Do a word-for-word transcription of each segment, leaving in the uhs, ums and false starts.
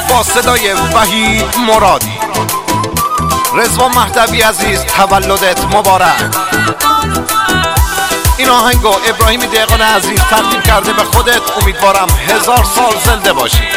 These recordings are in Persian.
با صدای وحید مرادی. رضوان مهدوی عزیز تولدت مبارک. این آهنگو ابراهیم دهقان عزیز تقدیم کرده به خودت. امیدوارم هزار سال زنده باشی.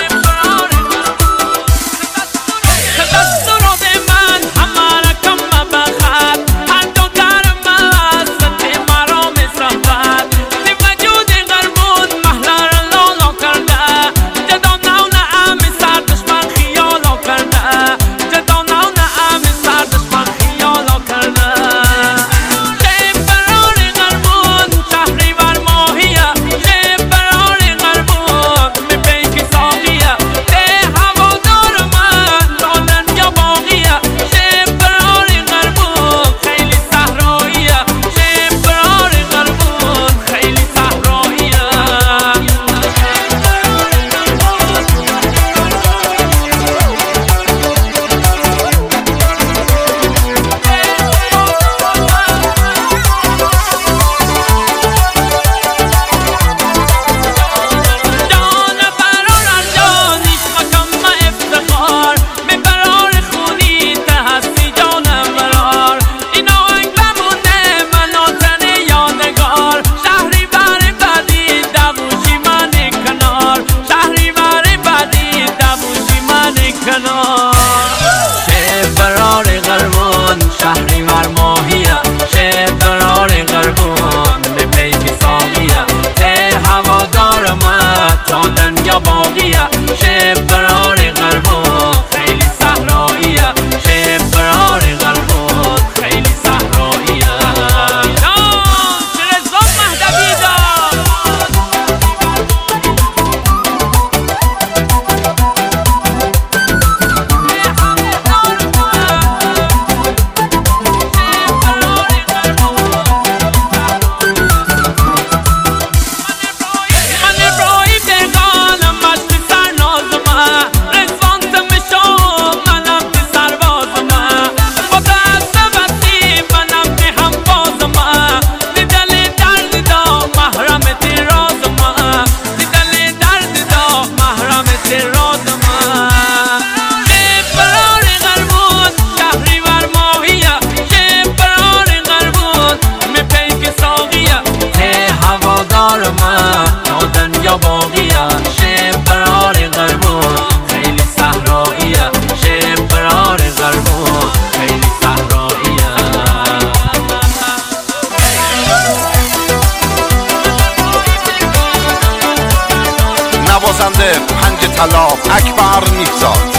نوازنده پنج طلا اکبر نیکزاد.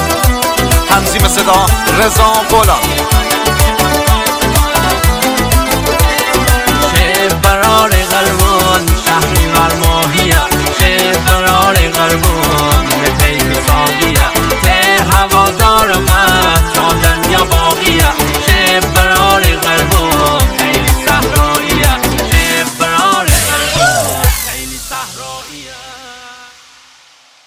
تنظیم صدا رضا غلام. شهر برار قلبان شهری بر ماهیه، شهر برار قلبان